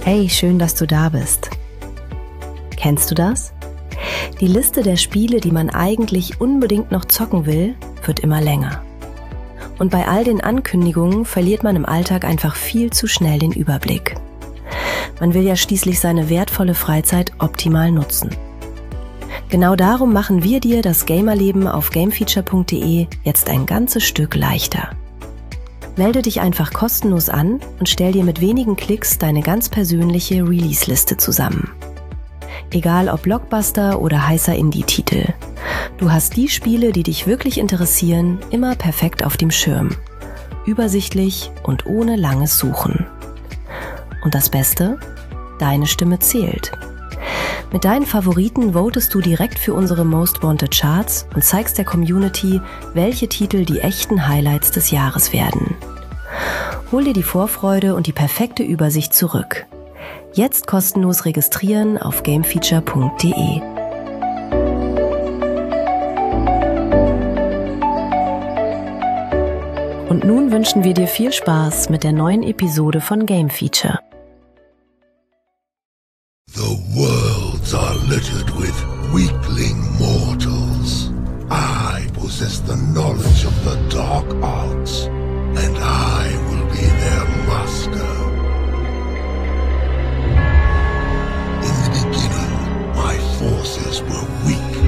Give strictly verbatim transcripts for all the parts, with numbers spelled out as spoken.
Hey, schön, dass du da bist. Kennst du das? Die Liste der Spiele, die man eigentlich unbedingt noch zocken will, wird immer länger. Und bei all den Ankündigungen verliert man im Alltag einfach viel zu schnell den Überblick. Man will ja schließlich seine wertvolle Freizeit optimal nutzen. Genau darum machen wir dir das Gamerleben auf gamefeature punkt de jetzt ein ganzes Stück leichter. Melde dich einfach kostenlos an und stell dir mit wenigen Klicks deine ganz persönliche Release-Liste zusammen. Egal ob Blockbuster oder heißer Indie-Titel. Du hast die Spiele, die dich wirklich interessieren, immer perfekt auf dem Schirm. Übersichtlich und ohne langes Suchen. Und das Beste? Deine Stimme zählt. Mit deinen Favoriten votest du direkt für unsere Most Wanted Charts und zeigst der Community, welche Titel die echten Highlights des Jahres werden. Hol dir die Vorfreude und die perfekte Übersicht zurück. Jetzt kostenlos registrieren auf gamefeature punkt de. Und nun wünschen wir dir viel Spaß mit der neuen Episode von Game Feature. The worlds are littered with weakling mortals. I possess the knowledge of the dark arts, and I will be their master. In the beginning, my forces were weak.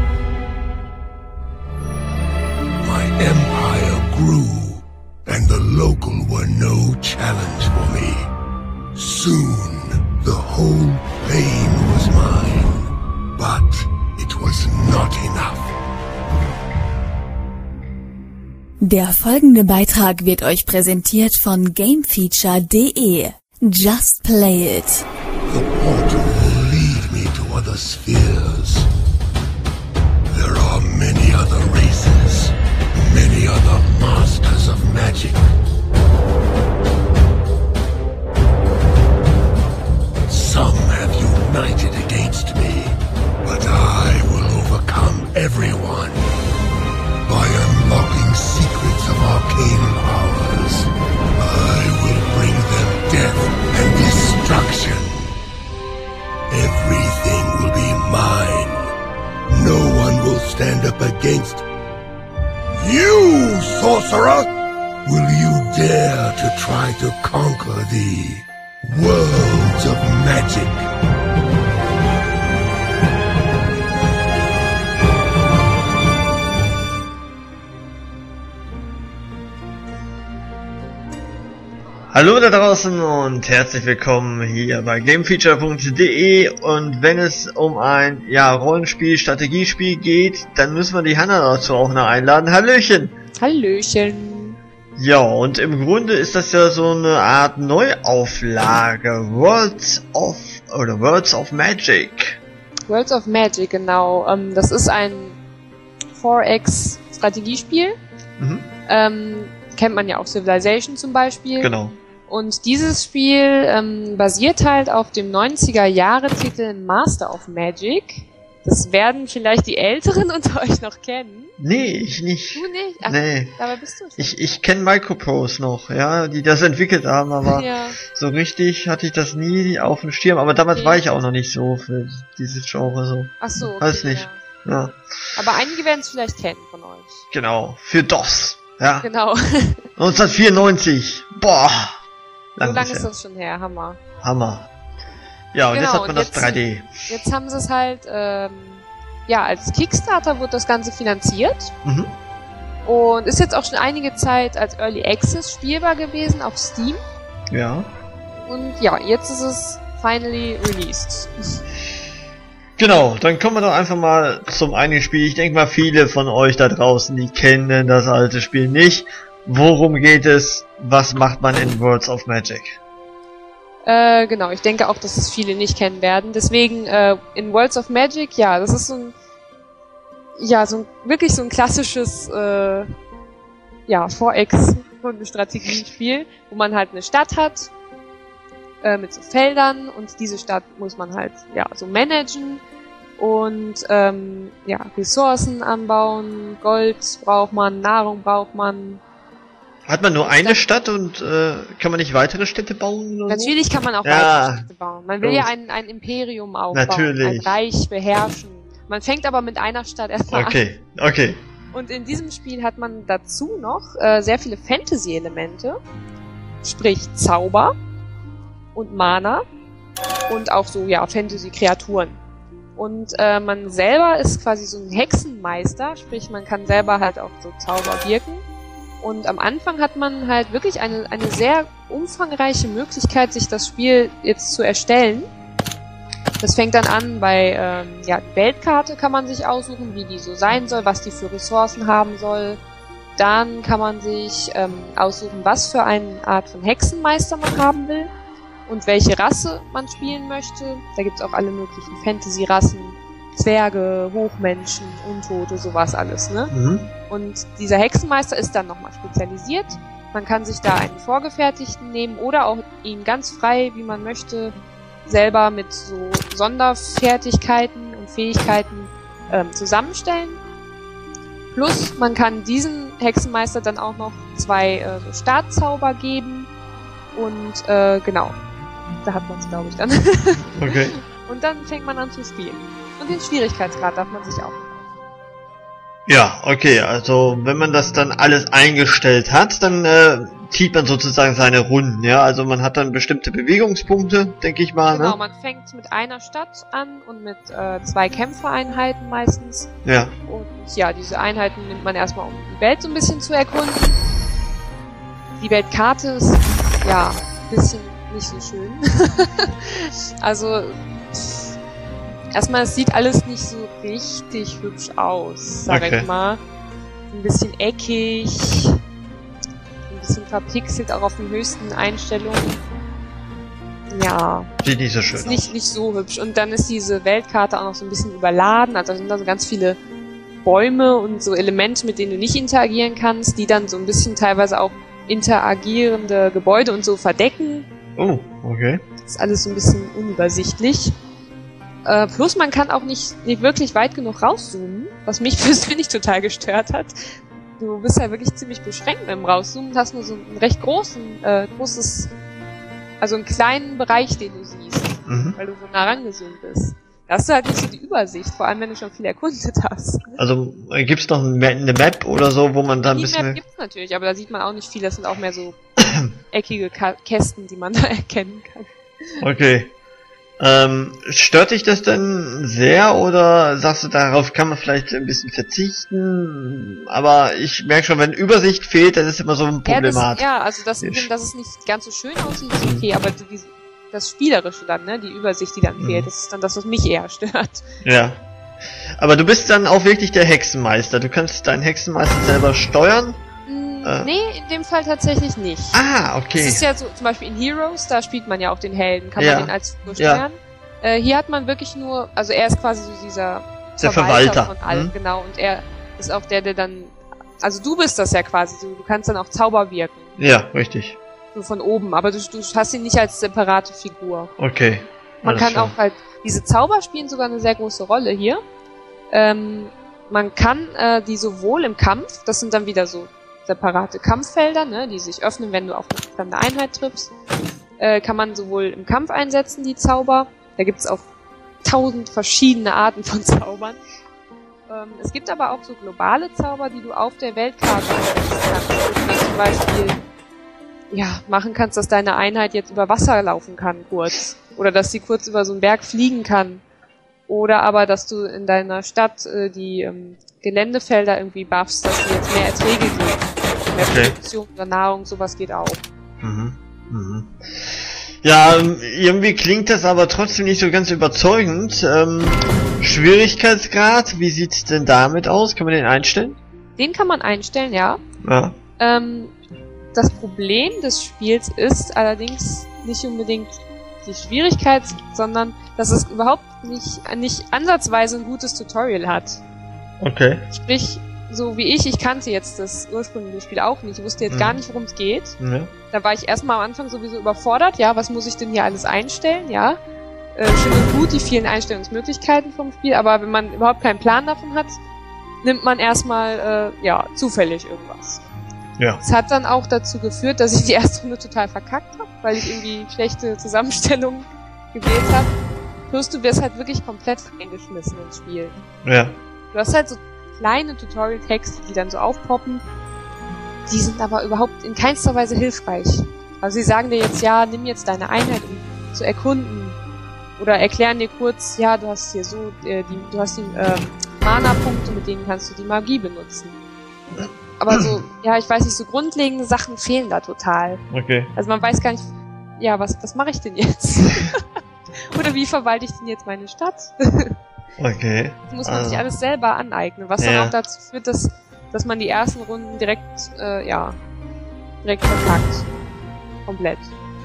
My empire grew, and the local were no challenge for me. Soon, the whole plane was mine, but it was not enough. Der folgende Beitrag wird euch präsentiert von gamefeature punkt de. Just play it. The portal will lead me to other spheres. There are many other races, many other masters of magic. Some have united against me, but I will overcome everyone by unlocking secrets of arcane powers. I will bring them death and destruction. Everything will be mine. No one will stand up against you, sorcerer! Will you dare to try to conquer the worlds of magic? Hallo da draußen und herzlich willkommen hier bei gamefeature punkt de, und wenn es um ein ja Rollenspiel, Strategiespiel geht, dann müssen wir die Hanna dazu auch noch einladen. Hallöchen! Hallöchen! Ja, und im Grunde ist das ja so eine Art Neuauflage. Worlds of oder Worlds of Magic. Worlds of Magic, genau. Ähm, das ist ein vier X Strategiespiel. Mhm. Ähm, kennt man ja auch Civilization zum Beispiel. Genau. Und dieses Spiel ähm, basiert halt auf dem neunziger-Jahre-Titel Master of Magic. Das werden vielleicht die Älteren unter euch noch kennen. Nee, ich nicht. Du nicht? Ach, nee. Dabei bist du schon. Ich, ich kenne Microprose noch, ja, die das entwickelt haben, aber ja. So richtig hatte ich das nie auf dem Schirm. Aber damals okay. war ich auch noch nicht so für dieses Genre so. Ach so. Okay, weiß nicht. Ja. ja. Aber einige werden es vielleicht kennen von euch. Genau. Für DOS. Ja. Genau. neunzehnhundertvierundneunzig. Boah. Lang so lange ist das schon her. Hammer. Hammer. Ja, und genau, jetzt hat man das jetzt, drei D. Jetzt haben sie es halt, ähm, ja, als Kickstarter wird das Ganze finanziert. Mhm. Und ist jetzt auch schon einige Zeit als Early Access spielbar gewesen auf Steam. Ja. Und ja, jetzt ist es finally released. Genau, dann kommen wir doch einfach mal zum eigenen Spiel. Ich denke mal, viele von euch da draußen, die kennen das alte Spiel nicht. Worum geht es? Was macht man in Worlds of Magic? Äh, genau, ich denke auch, dass es viele nicht kennen werden. Deswegen, äh, in Worlds of Magic, ja, das ist so ein, ja, so ein, wirklich so ein klassisches, äh, ja, vier X Strategiespiel, wo man halt eine Stadt hat, äh, mit so Feldern, und diese Stadt muss man halt, ja, so managen und, ähm, ja, Ressourcen anbauen, Gold braucht man, Nahrung braucht man. Hat man nur eine Stadt und äh, kann man nicht weitere Städte bauen? Oder Natürlich so? kann man auch Ja. weitere Städte bauen. Man will Gut. ja ein, ein Imperium aufbauen, Natürlich. ein Reich beherrschen. Man fängt aber mit einer Stadt erstmal an. Okay, okay. Und in diesem Spiel hat man dazu noch äh, sehr viele Fantasy-Elemente, sprich Zauber und Mana und auch so, ja, Fantasy-Kreaturen. Und äh, man selber ist quasi so ein Hexenmeister, sprich man kann selber halt auch so Zauber wirken. Und am Anfang hat man halt wirklich eine, eine sehr umfangreiche Möglichkeit, sich das Spiel jetzt zu erstellen. Das fängt dann an bei, ähm, ja, die Weltkarte kann man sich aussuchen, wie die so sein soll, was die für Ressourcen haben soll. Dann kann man sich ähm, aussuchen, was für eine Art von Hexenmeister man haben will und welche Rasse man spielen möchte. Da gibt's auch alle möglichen Fantasy-Rassen, Zwerge, Hochmenschen, Untote, sowas alles, ne? Mhm. Und dieser Hexenmeister ist dann nochmal spezialisiert. Man kann sich da einen vorgefertigten nehmen oder auch ihn ganz frei, wie man möchte, selber mit so Sonderfertigkeiten und Fähigkeiten ähm, zusammenstellen. Plus, man kann diesem Hexenmeister dann auch noch zwei äh, so Startzauber geben. Und äh, genau, da hat man es, glaube ich, dann. Okay. Und dann fängt man an zu spielen. Und den Schwierigkeitsgrad darf man sich auch. Ja, okay, also wenn man das dann alles eingestellt hat, dann äh, zieht man sozusagen seine Runden, ja, also man hat dann bestimmte Bewegungspunkte, denke ich mal, Genau, ne? man fängt mit einer Stadt an und mit äh, zwei Kämpfereinheiten meistens. Ja, Und ja, diese Einheiten nimmt man erstmal, um die Welt so ein bisschen zu erkunden. Die Weltkarte ist, ja, ein bisschen nicht so schön. Also, erstmal, es sieht alles nicht so richtig hübsch aus, sag Okay. ich mal. Ein bisschen eckig, ein bisschen verpixelt, auch auf den höchsten Einstellungen. Ja, sieht nicht so schön ist aus. nicht, nicht so hübsch. Und dann ist diese Weltkarte auch noch so ein bisschen überladen. Also da sind da so ganz viele Bäume und so Elemente, mit denen du nicht interagieren kannst, die dann so ein bisschen teilweise auch interagierende Gebäude und so verdecken. Oh, okay. Ist alles so ein bisschen unübersichtlich. Äh, plus man kann auch nicht, nicht wirklich weit genug rauszoomen, was mich persönlich total gestört hat. Du bist ja wirklich ziemlich beschränkt beim Rauszoomen und hast nur so einen recht großen, äh, großes, also einen kleinen Bereich, den du siehst, Mhm. weil du so nah rangezoomt bist. Da hast du halt nicht so die Übersicht, vor allem wenn du schon viel erkundet hast. Also äh, gibt's noch ein Ma- eine Map oder so, wo man da ein Die bisschen... Map gibt's natürlich, aber da sieht man auch nicht viel. Das sind auch mehr so eckige Ka Kästen, die man da erkennen kann. Okay. Ähm, stört dich das denn sehr oder sagst du, darauf kann man vielleicht ein bisschen verzichten? Aber ich merke schon, wenn Übersicht fehlt, dann ist immer so ein Ja, das, Problemat. ja, also das, Ich- dass es nicht ganz so schön aussieht, ist okay, aber die, die, das Spielerische dann, ne, die Übersicht, die dann Mhm. fehlt, das ist dann das, was mich eher stört. Ja. Aber du bist dann auch wirklich der Hexenmeister. Du kannst deinen Hexenmeister selber steuern. Hm, Äh. Nee, in dem Fall tatsächlich nicht. Ah, Es okay. ist ja so, zum Beispiel in Heroes, da spielt man ja auch den Helden, kann Ja. man den als Figur Ja. steuern. Äh, hier hat man wirklich nur, also er ist quasi so dieser Der Verwalter. von allem, Mhm. genau, und er ist auch der, der dann, also du bist das ja quasi, so, du kannst dann auch Zauber wirken, Ja, richtig. so von oben, aber du, du hast ihn nicht als separate Figur. Okay. Man Alles kann klar. auch halt, diese Zauber spielen sogar eine sehr große Rolle hier. Ähm, man kann äh, die sowohl im Kampf, das sind dann wieder so separate Kampffelder, ne, die sich öffnen, wenn du auf eine fremde Einheit triffst, äh, kann man sowohl im Kampf einsetzen, die Zauber. Da gibt's auch tausend verschiedene Arten von Zaubern. Ähm, es gibt aber auch so globale Zauber, die du auf der Weltkarte einsetzen kannst. Wo du dann zum Beispiel ja, machen kannst, dass deine Einheit jetzt über Wasser laufen kann, kurz. Oder dass sie kurz über so einen Berg fliegen kann. Oder aber, dass du in deiner Stadt äh, die ähm, Geländefelder irgendwie buffst, dass sie jetzt mehr Erträge geben. Mehr Okay. Produktion oder Nahrung, sowas geht auch. Mhm. Mhm. Ja, ähm, irgendwie klingt das aber trotzdem nicht so ganz überzeugend. Ähm, Schwierigkeitsgrad, wie sieht's denn damit aus? Kann man den einstellen? Den kann man einstellen, ja. Ja. Ähm, das Problem des Spiels ist allerdings nicht unbedingt die Schwierigkeit, sondern dass es überhaupt nicht, nicht ansatzweise ein gutes Tutorial hat. Okay. Sprich, so wie ich, ich kannte jetzt das ursprüngliche Spiel auch nicht. Ich wusste jetzt Mhm. gar nicht, worum es geht. Ja. Da war ich erstmal am Anfang sowieso überfordert. Ja, was muss ich denn hier alles einstellen? Ja, äh, schön und gut, die vielen Einstellungsmöglichkeiten vom Spiel. Aber wenn man überhaupt keinen Plan davon hat, nimmt man erstmal, äh, ja, zufällig irgendwas. Ja. Das hat dann auch dazu geführt, dass ich die erste Runde total verkackt habe, weil ich irgendwie schlechte Zusammenstellungen gewählt habe. Plus du wirst halt wirklich komplett eingeschmissen ins Spiel. Ja. Du hast halt so kleine Tutorial-Texte, die dann so aufpoppen. Die sind aber überhaupt in keinster Weise hilfreich. Also sie sagen dir jetzt, ja, nimm jetzt deine Einheit, um zu erkunden. Oder erklären dir kurz, ja, du hast hier so, äh, die, du hast die äh, Mana-Punkte, mit denen kannst du die Magie benutzen. Aber so, ja, ich weiß nicht, so grundlegende Sachen fehlen da total. Okay. Also man weiß gar nicht, ja, was, was mache ich denn jetzt? Oder wie verwalte ich denn jetzt meine Stadt? Okay. Das muss man also. sich alles selber aneignen, was dann Ja. auch dazu führt, dass, dass man die ersten Runden direkt, äh, ja, direkt verkackt. Komplett.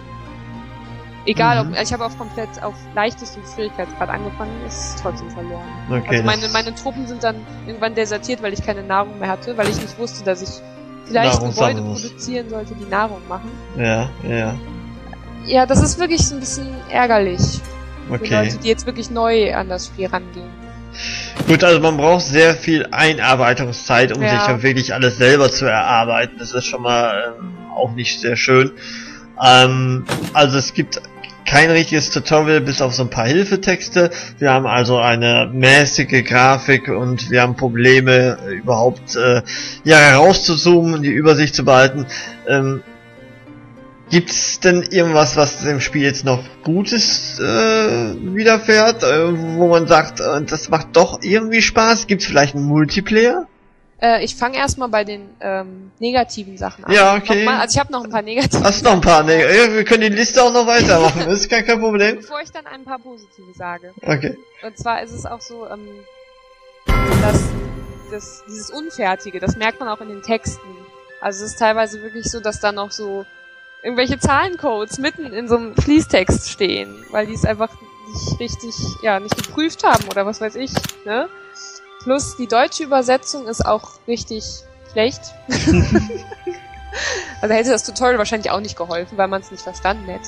Egal, Mhm. ob, ich habe auf komplett auf leichtestem Schwierigkeitsgrad angefangen, ist trotzdem verloren. Okay, Also meine, das- meine Truppen sind dann irgendwann desertiert, weil ich keine Nahrung mehr hatte, weil ich nicht wusste, dass ich vielleicht Nahrung Gebäude sammeln muss. produzieren sollte, die Nahrung machen. Ja, ja. Ja, das ist wirklich so ein bisschen ärgerlich für Okay. Leute, die jetzt wirklich neu an das Spiel rangehen. Gut, also man braucht sehr viel Einarbeitungszeit, um Ja. sich dann wirklich alles selber zu erarbeiten. Das ist schon mal ähm, auch nicht sehr schön. Ähm, also es gibt kein richtiges Tutorial, bis auf so ein paar Hilfetexte. Wir haben also eine mäßige Grafik und wir haben Probleme, äh, überhaupt äh, ja herauszuzoomen, die Übersicht zu behalten. Ähm, Gibt's denn irgendwas, was dem Spiel jetzt noch Gutes äh, widerfährt, äh, wo man sagt, äh, das macht doch irgendwie Spaß? Gibt's vielleicht einen Multiplayer? Äh, ich fange erstmal bei den ähm, negativen Sachen an. Ja, okay. Nochmal, also ich habe noch ein paar negative. Hast du noch ein paar? Ne, ja, wir können die Liste auch noch weitermachen, das ist kein, kein Problem. Bevor ich dann ein paar positive sage. Okay. Und zwar ist es auch so, ähm, dass das, dieses Unfertige, das merkt man auch in den Texten. Also es ist teilweise wirklich so, dass da noch so irgendwelche Zahlencodes mitten in so einem Fließtext stehen, weil die es einfach nicht richtig, ja, nicht geprüft haben oder was weiß ich, ne? Plus die deutsche Übersetzung ist auch richtig schlecht. Also hätte das Tutorial wahrscheinlich auch nicht geholfen, weil man es nicht verstanden hätte.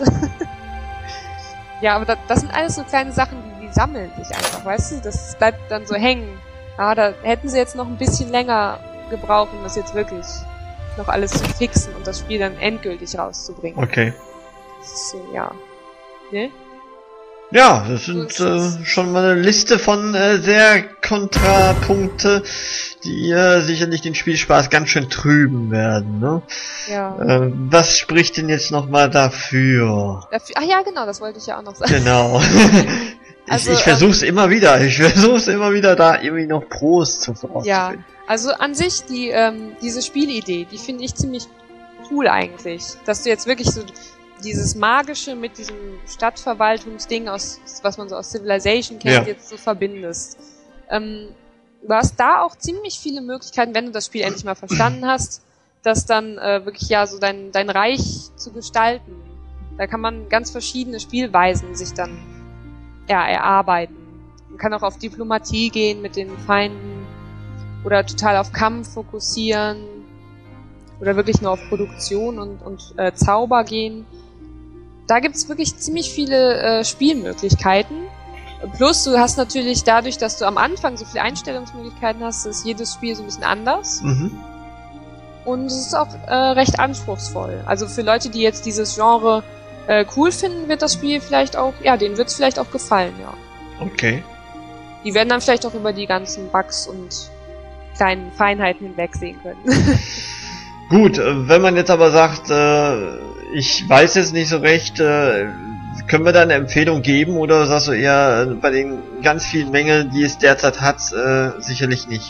Ja, aber das, das sind alles so kleine Sachen, die, die sammeln sich einfach, weißt du? Das bleibt dann so hängen. Ja, da hätten sie jetzt noch ein bisschen länger gebraucht, um das jetzt wirklich noch alles zu fixen und das Spiel dann endgültig rauszubringen. Okay. Das ist so, ja. Ne? Ja, das sind So ist äh, schon mal eine Liste von äh, sehr Kontrapunkte, die äh, sicherlich den Spielspaß ganz schön trüben werden, ne? Ja. Ähm, was spricht denn jetzt nochmal dafür? Dafür, ach ja, genau, das wollte ich ja auch noch sagen. Genau. ich Also, ich versuch's immer wieder, ich versuch's immer wieder da irgendwie noch Pros zu Ja, rauszubringen. also an sich, die, ähm, diese Spielidee, die finde ich ziemlich cool eigentlich. Dass du jetzt wirklich so dieses Magische mit diesem Stadtverwaltungsding aus, was man so aus Civilization kennt, Ja. jetzt so verbindest. Ähm, du hast da auch ziemlich viele Möglichkeiten, wenn du das Spiel endlich mal verstanden hast, das dann äh, wirklich ja so dein, dein Reich zu gestalten. Da kann man ganz verschiedene Spielweisen sich dann ja, erarbeiten. Man kann auch auf Diplomatie gehen mit den Feinden oder total auf Kampf fokussieren oder wirklich nur auf Produktion und, und äh, Zauber gehen. Da gibt's wirklich ziemlich viele äh, Spielmöglichkeiten. Plus du hast natürlich dadurch, dass du am Anfang so viele Einstellungsmöglichkeiten hast, ist jedes Spiel so ein bisschen anders. Mhm. Und es ist auch äh, recht anspruchsvoll. Also für Leute, die jetzt dieses Genre äh, cool finden, wird das Spiel vielleicht auch, ja, denen wird's vielleicht auch gefallen, ja. Okay. Die werden dann vielleicht auch über die ganzen Bugs und kleinen Feinheiten hinwegsehen können. Gut, äh, wenn man jetzt aber sagt, äh, ich weiß jetzt nicht so recht, äh, können wir da eine Empfehlung geben oder sagst du eher, äh, bei den ganz vielen Mängeln, die es derzeit hat, äh, sicherlich nicht?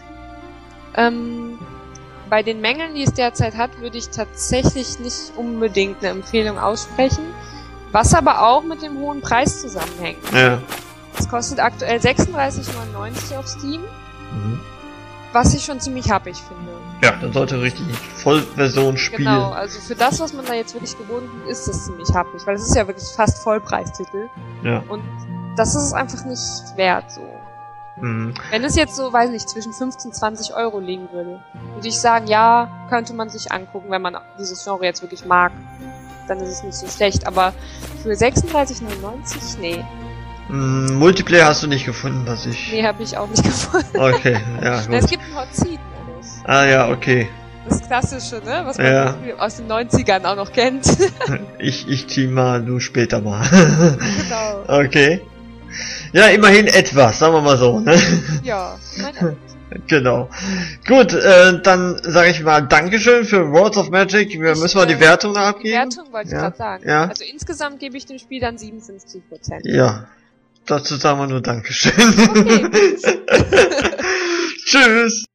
ähm, bei den Mängeln, die es derzeit hat, würde ich tatsächlich nicht unbedingt eine Empfehlung aussprechen, was aber auch mit dem hohen Preis zusammenhängt. Ja. Es kostet aktuell sechsunddreißig neunundneunzig auf Steam, Mhm. was ich schon ziemlich happig finde. Ja, dann sollte richtig Vollversion spielen. Genau, also für das, was man da jetzt wirklich gebunden ist, ist ziemlich happig, weil es ist ja wirklich fast Vollpreistitel Ja. und das ist es einfach nicht wert so. Mhm. Wenn es jetzt so, weiß nicht, zwischen fünfzehn und zwanzig Euro liegen würde, würde ich sagen, ja, könnte man sich angucken, wenn man dieses Genre jetzt wirklich mag. Dann ist es nicht so schlecht, aber für sechsunddreißig neunundneunzig, nee. Mhm, Multiplayer hast du nicht gefunden, was ich... Nee, habe ich auch nicht gefunden. Okay, ja Es gut. gibt einen Hot Seat Modus. Ah ja, okay. das Klassische, ne? Was man Ja. aus den neunzigern auch noch kennt. Ich, ich team mal, du später mal. Genau. Okay. Ja, immerhin etwas, sagen wir mal so, ne? Ja, mein Genau. Gut, äh, dann sage ich mal Dankeschön für Words of Magic. Wir Ich, müssen mal die äh, Wertung Die abgeben. Wertung wollte ich Ja, gerade sagen. ja. Also insgesamt gebe ich dem Spiel dann siebenundfünfzig Prozent. Ja, dazu sagen wir nur Dankeschön. Okay, Tschüss.